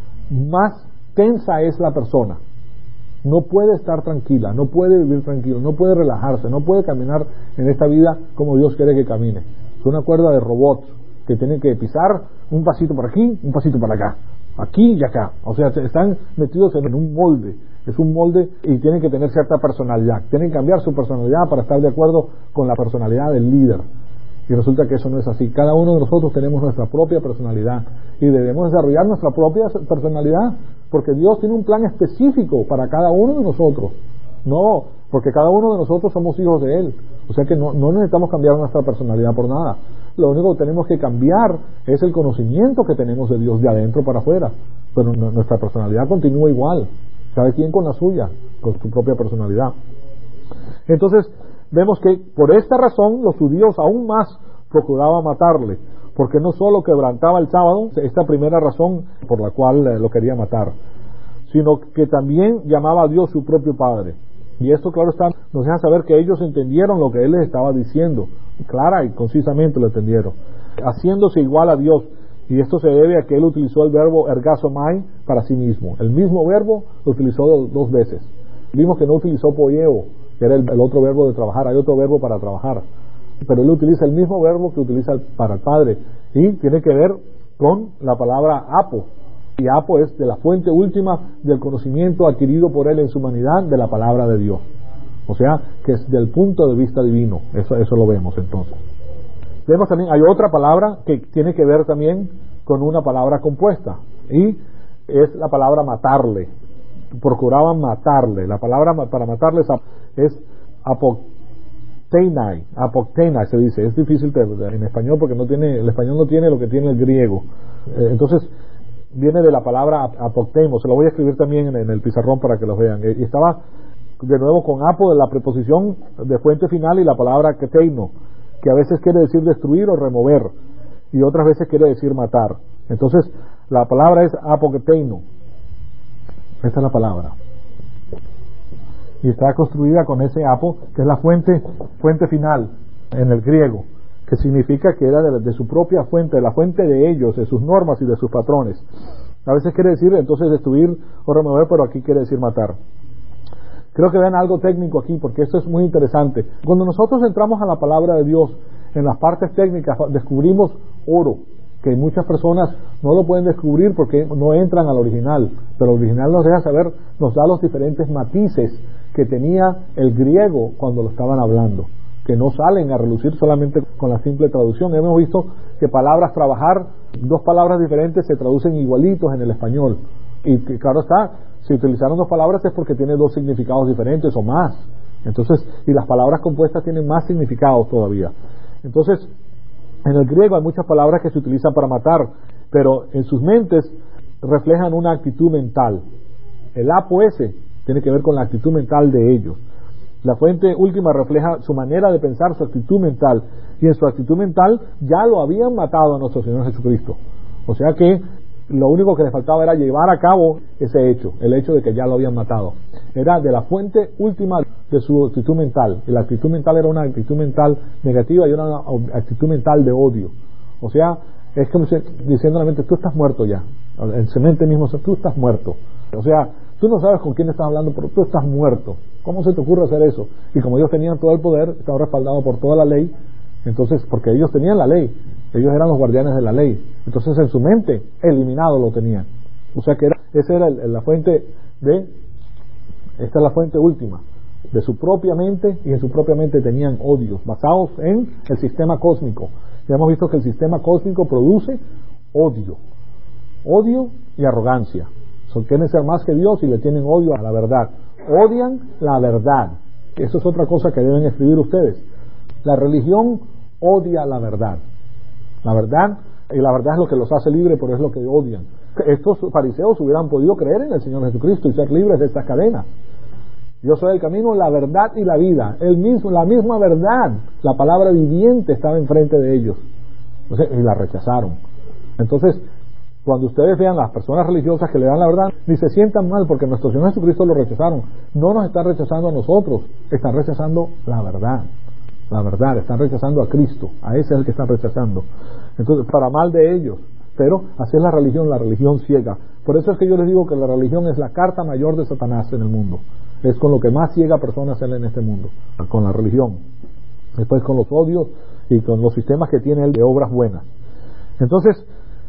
más tensa es la persona. No puede estar tranquila, no puede vivir tranquilo, no puede relajarse, no puede caminar en esta vida como Dios quiere que camine. Es una cuerda de robots que tienen que pisar un pasito por aquí, un pasito para acá, aquí y acá. O sea, están metidos en un molde. Es un molde y tienen que tener cierta personalidad. Tienen que cambiar su personalidad para estar de acuerdo con la personalidad del líder. Y resulta que eso no es así. Cada uno de nosotros tenemos nuestra propia personalidad y debemos desarrollar nuestra propia personalidad, porque Dios tiene un plan específico para cada uno de nosotros. No, porque cada uno de nosotros somos hijos de Él. O sea que no necesitamos cambiar nuestra personalidad por nada. Lo único que tenemos que cambiar es el conocimiento que tenemos de Dios de adentro para afuera. Pero nuestra personalidad continúa igual. ¿Sabe quién? Con la suya, con su propia personalidad. Entonces, vemos que por esta razón los judíos aún más procuraban matarle, porque no solo quebrantaba el sábado, esta primera razón por la cual lo quería matar, sino que también llamaba a Dios su propio Padre. Y esto, claro está, nos deja saber que ellos entendieron lo que Él les estaba diciendo, clara y concisamente lo entendieron, haciéndose igual a Dios. Y esto se debe a que Él utilizó el verbo ergazomai para sí mismo. El mismo verbo lo utilizó dos veces. Vimos que no utilizó poieo, que era el otro verbo de trabajar. Hay otro verbo para trabajar, pero Él utiliza el mismo verbo que utiliza para el Padre, y tiene que ver con la palabra apo, y apo es de la fuente última del conocimiento adquirido por Él en su humanidad de la palabra de Dios. O sea, que es del punto de vista divino. Eso lo vemos entonces. Vemos también, hay otra palabra que tiene que ver también con una palabra compuesta, y es la palabra matarle. Procuraban matarle. La palabra para matarle es apoktenai se dice. Es difícil en español porque el español no tiene lo que tiene el griego. Entonces viene de la palabra apoktemos. Se lo voy a escribir también en el pizarrón para que lo vean. Y estaba de nuevo con apo de la preposición de fuente final y la palabra keteino, que a veces quiere decir destruir o remover y otras veces quiere decir matar. Entonces la palabra es apoketeino. Esta es la palabra. Y está construida con ese apo, que es la fuente final en el griego, que significa que era de su propia fuente, de la fuente de ellos, de sus normas y de sus patrones. A veces quiere decir entonces destruir o remover, pero aquí quiere decir matar. Creo que vean algo técnico aquí, porque esto es muy interesante. Cuando nosotros entramos a la palabra de Dios, en las partes técnicas descubrimos oro, que muchas personas no lo pueden descubrir porque no entran al original, pero el original nos deja saber, nos da los diferentes matices que tenía el griego cuando lo estaban hablando, que no salen a relucir solamente con la simple traducción. Hemos visto que palabras trabajar, dos palabras diferentes se traducen igualitos en el español, Y claro está, si utilizaron dos palabras es porque tiene dos significados diferentes o más. Entonces, y las palabras compuestas tienen más significados todavía. Entonces, en el griego hay muchas palabras que se utilizan para matar, pero en sus mentes reflejan una actitud mental. El apoese tiene que ver con la actitud mental de ellos. La fuente última refleja su manera de pensar, su actitud mental, y en su actitud mental ya lo habían matado a nuestro Señor Jesucristo. O sea que lo único que les faltaba era llevar a cabo ese hecho, el hecho de que ya lo habían matado. Era de la fuente última de su actitud mental, y la actitud mental era una actitud mental negativa y era una actitud mental de odio. O sea, es como diciendo a la mente, tú estás muerto ya. En su mente mismo, tú estás muerto. O sea, tú no sabes con quién estás hablando, pero tú estás muerto. ¿Cómo se te ocurre hacer eso? Y como ellos tenían todo el poder, estaban respaldados por toda la ley, entonces, porque ellos tenían la ley, ellos eran los guardianes de la ley, entonces en su mente, eliminado lo tenían. O sea que esa era la fuente esta es la fuente última, de su propia mente, y en su propia mente tenían odios, basados en el sistema cósmico. Ya hemos visto que el sistema cósmico produce odio y arrogancia. Quieren ser más que Dios y le tienen odio a la verdad. Odian la verdad. Eso es otra cosa que deben escribir ustedes. La religión odia la verdad. La verdad, y la verdad es lo que los hace libres, pero es lo que odian. Estos fariseos hubieran podido creer en el Señor Jesucristo y ser libres de estas cadenas. Yo soy el camino, la verdad y la vida. La misma verdad, la palabra viviente estaba enfrente de ellos. Y la rechazaron. Entonces, cuando ustedes vean las personas religiosas que le dan la verdad, ni se sientan mal porque nuestro Señor Jesucristo lo rechazaron. No nos están rechazando a nosotros, están rechazando la verdad. La verdad, están rechazando a Cristo. A ese es el que están rechazando. Entonces, para mal de ellos. Pero así es la religión ciega. Por eso es que yo les digo que la religión es la carta mayor de Satanás en el mundo. Es con lo que más ciega a personas él en este mundo, con la religión. Después con los odios y con los sistemas que tiene él de obras buenas. Entonces,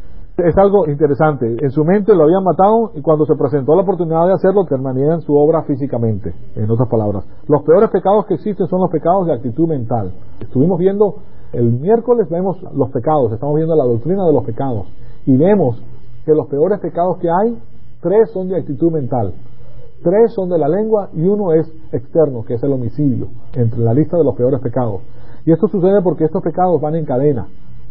es algo interesante. En su mente lo habían matado y cuando se presentó la oportunidad de hacerlo, terminarían su obra físicamente. En otras palabras, los peores pecados que existen son los pecados de actitud mental. Estuvimos viendo, el miércoles vemos los pecados, estamos viendo la doctrina de los pecados y vemos que los peores pecados que hay, 3 son de actitud mental, 3 son de la lengua y 1 es externo, que es el homicidio, entre la lista de los peores pecados. Y esto sucede porque estos pecados van en cadena,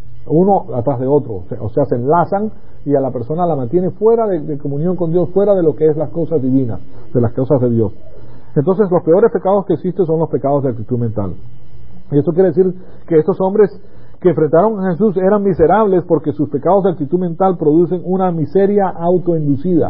uno atrás de otro, o sea, se enlazan y a la persona la mantiene fuera de comunión con Dios, fuera de lo que es las cosas divinas, de las cosas de Dios. Entonces, los peores pecados que existen son los pecados de actitud mental. Y esto quiere decir que estos hombres que enfrentaron a Jesús eran miserables porque sus pecados de actitud mental producen una miseria autoinducida.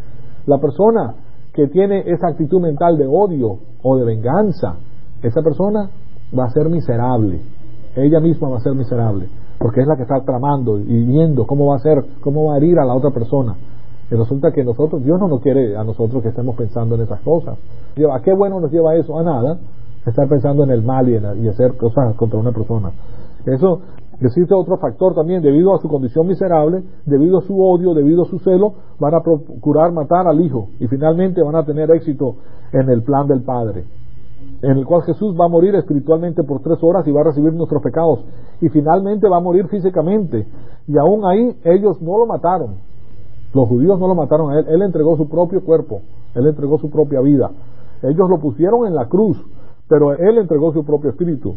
La persona que tiene esa actitud mental de odio o de venganza, esa persona va a ser miserable. Ella misma va a ser miserable, porque es la que está tramando y viendo cómo va a ser, cómo va a herir a la otra persona. Y resulta que Dios no nos quiere a nosotros que estemos pensando en esas cosas. ¿A qué bueno nos lleva eso? A nada. Estar pensando en el mal y hacer cosas contra una persona. Eso existe otro factor también, debido a su condición miserable, debido a su odio, debido a su celo, van a procurar matar al Hijo y finalmente van a tener éxito en el plan del Padre, en el cual Jesús va a morir espiritualmente por 3 horas y va a recibir nuestros pecados y finalmente va a morir físicamente, y aún ahí ellos no lo mataron, los judíos no lo mataron a él entregó su propio cuerpo, él entregó su propia vida, ellos lo pusieron en la cruz, pero él entregó su propio espíritu.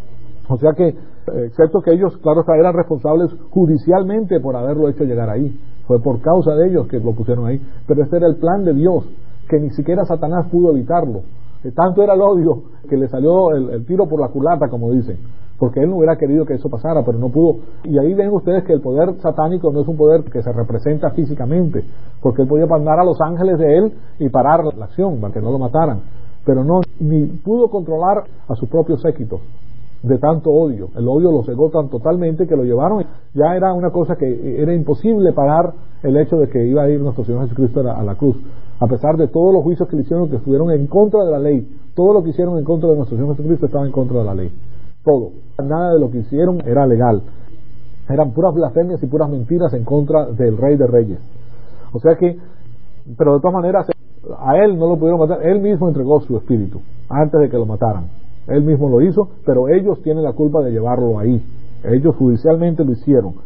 O sea que, excepto que ellos, claro, eran responsables judicialmente por haberlo hecho llegar ahí. Fue por causa de ellos que lo pusieron ahí. Pero este era el plan de Dios, que ni siquiera Satanás pudo evitarlo. Tanto era el odio que le salió el tiro por la culata, como dicen. Porque él no hubiera querido que eso pasara, pero no pudo. Y ahí ven ustedes que el poder satánico no es un poder que se representa físicamente. Porque él podía mandar a los ángeles de él y parar la acción, para que no lo mataran. Pero no, ni pudo controlar a sus propios séquitos de tanto odio. El odio lo cegó tan totalmente que lo llevaron. Ya era una cosa que era imposible parar el hecho de que iba a ir nuestro Señor Jesucristo a la cruz. A pesar de todos los juicios que le hicieron, que estuvieron en contra de la ley, todo lo que hicieron en contra de nuestro Señor Jesucristo estaba en contra de la ley. Todo. Nada de lo que hicieron era legal. Eran puras blasfemias y puras mentiras en contra del Rey de Reyes. O sea que, pero de todas maneras, a él no lo pudieron matar. Él mismo entregó su espíritu antes de que lo mataran. Él mismo lo hizo, pero ellos tienen la culpa de llevarlo ahí. Ellos judicialmente lo hicieron.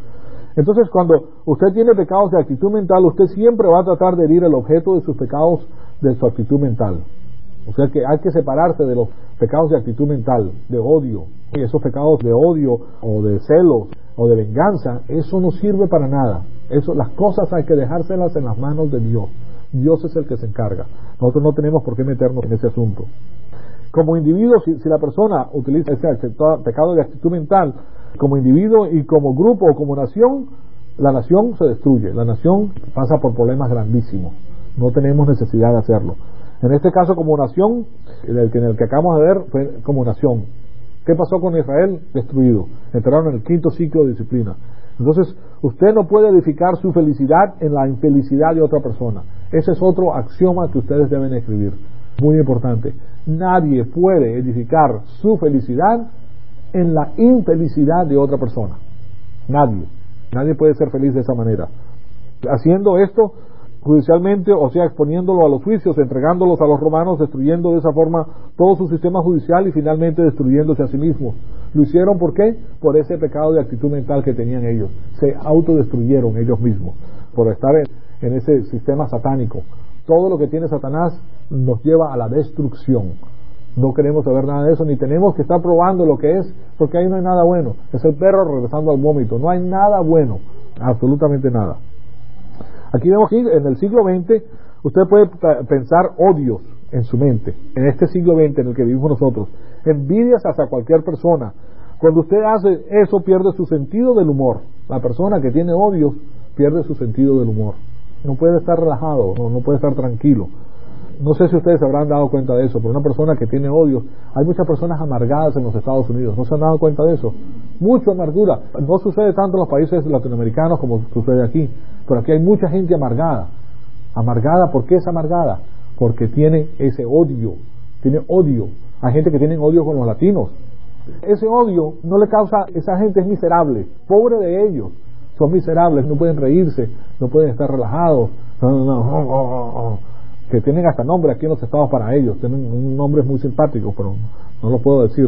Entonces, cuando usted tiene pecados de actitud mental, usted siempre va a tratar de herir el objeto de sus pecados de su actitud mental. O sea que hay que separarse de los pecados de actitud mental, de odio. Y esos pecados de odio o de celos o de venganza, eso no sirve para nada. Las cosas hay que dejárselas en las manos de Dios. Dios es el que se encarga. Nosotros no tenemos por qué meternos en ese asunto. Como individuo, si la persona utiliza ese pecado de actitud mental, como individuo y como grupo o como nación, la nación se destruye. La nación pasa por problemas grandísimos. No tenemos necesidad de hacerlo. En este caso, como nación, en el que acabamos de ver, fue como nación. ¿Qué pasó con Israel? Destruido. Entraron en el quinto ciclo de disciplina. Entonces, usted no puede edificar su felicidad en la infelicidad de otra persona. Ese es otro axioma que ustedes deben escribir. Muy importante. Nadie puede edificar su felicidad en la infelicidad de otra persona. Nadie. Nadie puede ser feliz de esa manera. Haciendo esto judicialmente, o sea, exponiéndolo a los juicios, entregándolos a los romanos, destruyendo de esa forma todo su sistema judicial y finalmente destruyéndose a sí mismos. ¿Lo hicieron por qué? Por ese pecado de actitud mental que tenían ellos. Se autodestruyeron ellos mismos por estar en ese sistema satánico. Todo lo que tiene Satanás nos lleva a la destrucción. No queremos saber nada de eso, ni tenemos que estar probando lo que es, porque ahí no hay nada bueno. Es el perro regresando al vómito. No hay nada bueno, absolutamente nada. Aquí vemos que en el siglo XX usted puede pensar odios en su mente. En este siglo XX en el que vivimos nosotros, envidias hacia cualquier persona. Cuando usted hace eso, pierde su sentido del humor. La persona que tiene odios pierde su sentido del humor. No puede estar relajado, no puede estar tranquilo. No sé si ustedes se habrán dado cuenta de eso, pero una persona que tiene odio, hay muchas personas amargadas en los Estados Unidos. ¿No se han dado cuenta de eso? Mucha amargura. No sucede tanto en los países latinoamericanos como sucede aquí, pero aquí hay mucha gente amargada. Amargada, ¿por qué es amargada? Porque tiene ese odio, tiene odio. Hay gente que tiene odio con los latinos. Ese odio no le causa, esa gente es miserable, pobre de ellos. Son miserables, no pueden reírse, no pueden estar relajados. Que tienen hasta nombre aquí en los estados para ellos, tienen un nombre muy simpático, pero no lo puedo decir.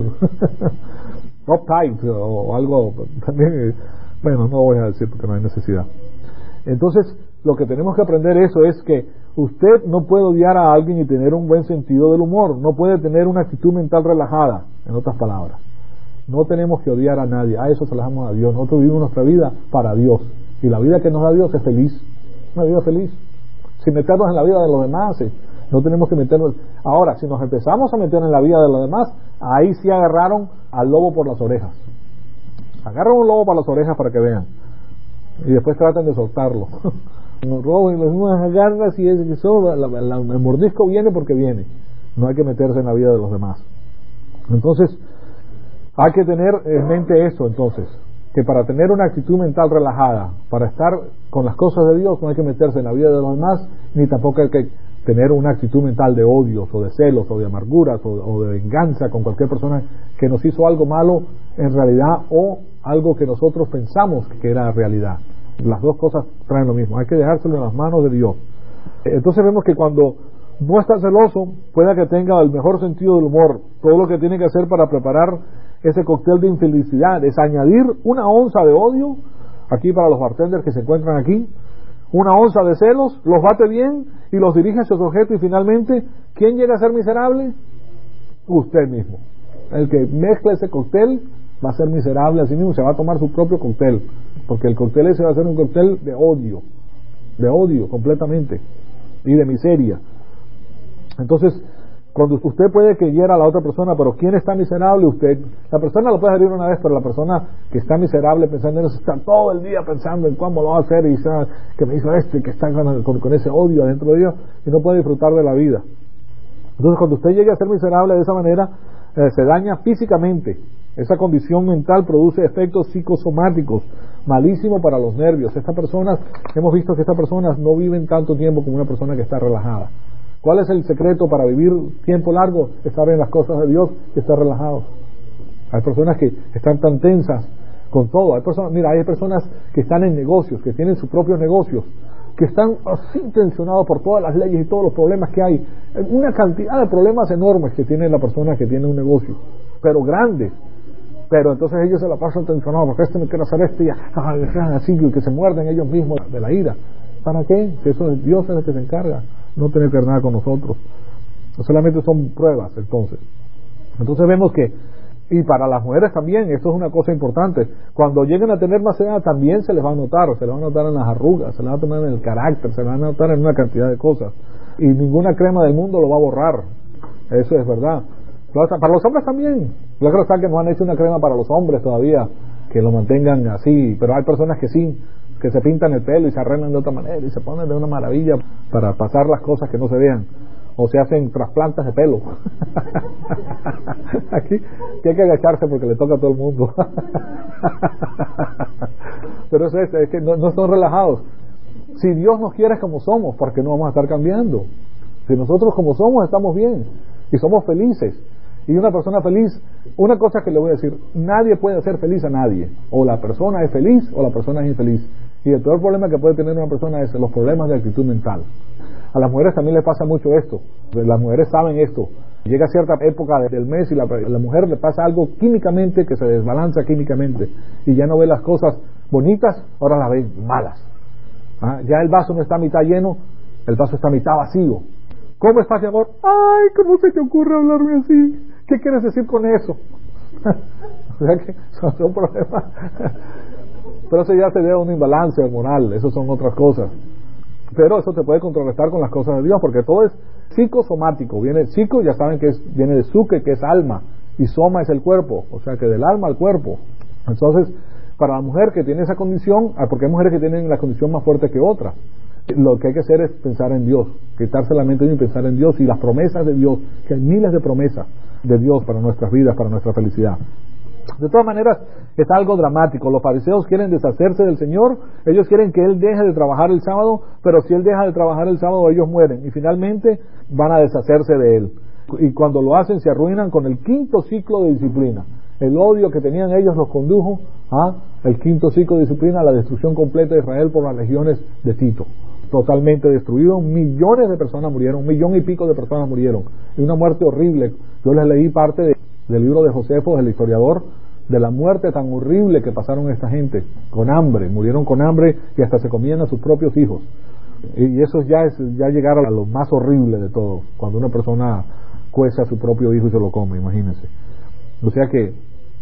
Uptight o algo también, bueno, no lo voy a decir porque no hay necesidad. Entonces, lo que tenemos que aprender eso es que usted no puede odiar a alguien y tener un buen sentido del humor, no puede tener una actitud mental relajada, en otras palabras. No tenemos que odiar a nadie, a eso se lo dejamos a Dios. Nosotros vivimos nuestra vida para Dios, y la vida que nos da Dios es feliz, una vida feliz. Sin meternos en la vida de los demás, no tenemos que meternos. Ahora, si nos empezamos a meter en la vida de los demás, ahí sí agarraron al lobo por las orejas. Agarran un lobo por las orejas para que vean, y después tratan de soltarlo. Nos roban y nos agarras y el mordisco viene porque viene. No hay que meterse en la vida de los demás. Entonces, hay que tener en mente eso, entonces, que para tener una actitud mental relajada, para estar con las cosas de Dios, no hay que meterse en la vida de los demás, ni tampoco hay que tener una actitud mental de odios o de celos o de amarguras o de venganza con cualquier persona que nos hizo algo malo en realidad o algo que nosotros pensamos que era realidad. Las dos cosas traen lo mismo, hay que dejárselo en las manos de Dios. Entonces vemos que cuando no está celoso, pueda que tenga el mejor sentido del humor. Todo lo que tiene que hacer para preparar ese cóctel de infelicidad es añadir una onza de odio, aquí para los bartenders que se encuentran aquí, una onza de celos, los bate bien y los dirige hacia su objeto, y finalmente, ¿quién llega a ser miserable? Usted mismo. El que mezcla ese cóctel va a ser miserable a sí mismo, se va a tomar su propio cóctel, porque el cóctel ese va a ser un cóctel de odio completamente, y de miseria. Entonces, cuando usted puede que hiera a la otra persona, pero ¿quién está miserable? Usted. La persona lo puede herir una vez, pero la persona que está miserable pensando en eso, está todo el día pensando en cómo lo va a hacer, y sabe que me hizo y que está con ese odio adentro de Dios, y no puede disfrutar de la vida. Entonces, cuando usted llegue a ser miserable de esa manera, se daña físicamente. Esa condición mental produce efectos psicosomáticos malísimos para los nervios. Estas personas, hemos visto que estas personas no viven tanto tiempo como una persona que está relajada. ¿Cuál es el secreto para vivir tiempo largo? Estar en las cosas de Dios y estar relajados. Hay personas que están tan tensas con todo. Hay personas que están en negocios, que tienen sus propios negocios, que están así tensionados por todas las leyes y todos los problemas que hay. Una cantidad de problemas enormes que tiene la persona que tiene un negocio, pero grandes. Pero entonces ellos se la pasan tensionados, porque este me quiere hacer esto, y así, que se muerden ellos mismos de la ira. ¿Para qué? Que eso es Dios es el que se encarga, no tiene que ver nada con nosotros. Solamente son pruebas, entonces vemos que, y para las mujeres también, esto es una cosa importante, cuando lleguen a tener más edad también se les va a notar en las arrugas, se les va a notar en el carácter, se les va a notar en una cantidad de cosas, y ninguna crema del mundo lo va a borrar, eso es verdad. Para los hombres también, claro está que no han hecho una crema para los hombres todavía, que lo mantengan así, pero hay personas que sí, que se pintan el pelo y se arreglan de otra manera y se ponen de una maravilla para pasar las cosas que no se vean, o se hacen trasplantes de pelo. Aquí que hay que agacharse porque le toca a todo el mundo. Pero eso es que no son relajados. Si Dios nos quiere como somos, ¿por qué no vamos a estar cambiando? Si nosotros como somos estamos bien y somos felices, y una persona feliz, una cosa que le voy a decir, nadie puede hacer feliz a nadie, o la persona es feliz o la persona es infeliz, y el peor problema que puede tener una persona es los problemas de actitud mental. A las mujeres también les pasa mucho esto, las mujeres saben esto, llega cierta época del mes y la mujer le pasa algo químicamente que se desbalanza químicamente, y ya no ve las cosas bonitas, ahora las ve malas. Ya el vaso no está a mitad lleno, el vaso está a mitad vacío. ¿Cómo estás, mi amor? Ay, ¿cómo se te ocurre hablarme así? ¿Qué quieres decir con eso? O sea que son problemas. Pero eso ya se debe a un imbalance hormonal, eso son otras cosas. Pero eso se puede contrarrestar con las cosas de Dios, porque todo es psicosomático. Viene psico, ya saben que viene de psuque, que es alma, y soma es el cuerpo, o sea que del alma al cuerpo. Entonces, para la mujer que tiene esa condición, porque hay mujeres que tienen la condición más fuerte que otra, lo que hay que hacer es pensar en Dios, quitarse la mente y pensar en Dios y las promesas de Dios, que hay miles de promesas de Dios para nuestras vidas, para nuestra felicidad. De todas maneras, es algo dramático. Los fariseos quieren deshacerse del Señor, ellos quieren que Él deje de trabajar el sábado, pero si Él deja de trabajar el sábado, ellos mueren, y finalmente van a deshacerse de Él. Y cuando lo hacen, se arruinan con el quinto ciclo de disciplina. El odio que tenían ellos los condujo a el quinto ciclo de disciplina, a la destrucción completa de Israel por las legiones de Tito. Totalmente destruido, millones de personas murieron, 1,5 millones de personas murieron, y una muerte horrible. Yo les leí parte del libro de Josefo, el historiador, de la muerte tan horrible que pasaron esta gente, con hambre, murieron con hambre y hasta se comían a sus propios hijos. Y eso ya llegar a lo más horrible de todo, cuando una persona cuece a su propio hijo y se lo come, imagínense. O sea que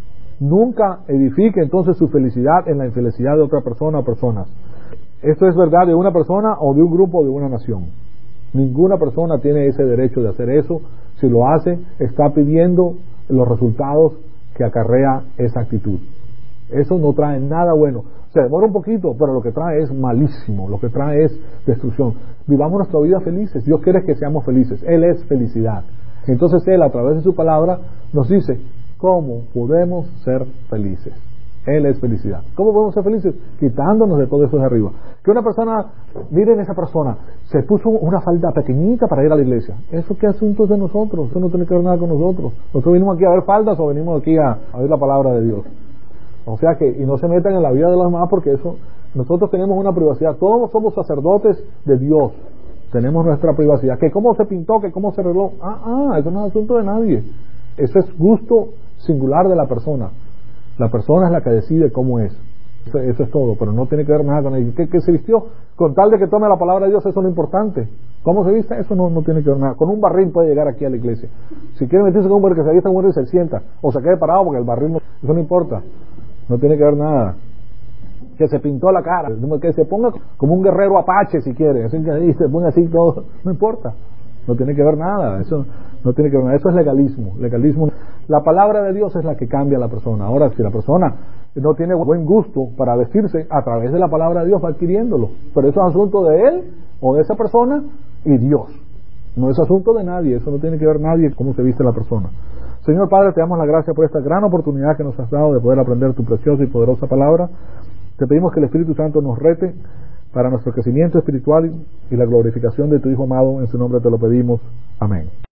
nunca edifique entonces su felicidad en la infelicidad de otra persona o personas. Esto es verdad de una persona o de un grupo o de una nación. Ninguna persona tiene ese derecho de hacer eso. Si lo hace, está pidiendo los resultados que acarrea esa actitud. Eso no trae nada bueno. Se demora un poquito, pero lo que trae es malísimo, lo que trae es destrucción. Vivamos nuestra vida felices. Dios quiere que seamos felices. Él es felicidad. Entonces Él, a través de su palabra, nos dice cómo podemos ser felices. Él es felicidad. ¿Cómo podemos ser felices? Quitándonos de todo eso de arriba. Que una persona, miren esa persona, se puso una falda pequeñita para ir a la iglesia. ¿Eso qué asunto es de nosotros? Eso no tiene que ver nada con nosotros. Nosotros venimos aquí a ver faldas o venimos aquí a oír la palabra de Dios. O sea que, y no se metan en la vida de los demás, porque eso, nosotros tenemos una privacidad. Todos somos sacerdotes de Dios. Tenemos nuestra privacidad. Que cómo se pintó, que cómo se arregló. Eso no es asunto de nadie. Eso es gusto singular de la persona. La persona es la que decide cómo es. Eso es todo, pero no tiene que ver nada con ello. ¿Qué se vistió? Con tal de que tome la palabra de Dios, eso es lo importante. ¿Cómo se viste? Eso no tiene que ver nada. Con un barril puede llegar aquí a la iglesia. Si quiere meterse con un barril, que se vista con un barril, se sienta. O se quede parado porque el barril eso no importa. No tiene que ver nada. Que se pintó la cara, que se ponga como un guerrero apache si quiere, así que se pone así todo, no importa. No tiene que ver nada. Eso no tiene que ver nada. Eso es legalismo. La palabra de Dios es la que cambia a la persona. Ahora, si la persona no tiene buen gusto para vestirse, a través de la palabra de Dios va adquiriéndolo. Pero eso es asunto de él o de esa persona y Dios. No es asunto de nadie. Eso no tiene que ver nadie cómo se viste la persona. Señor Padre, te damos la gracia por esta gran oportunidad que nos has dado de poder aprender tu preciosa y poderosa palabra. Te pedimos que el Espíritu Santo nos rete para nuestro crecimiento espiritual y la glorificación de tu Hijo amado. En su nombre te lo pedimos. Amén.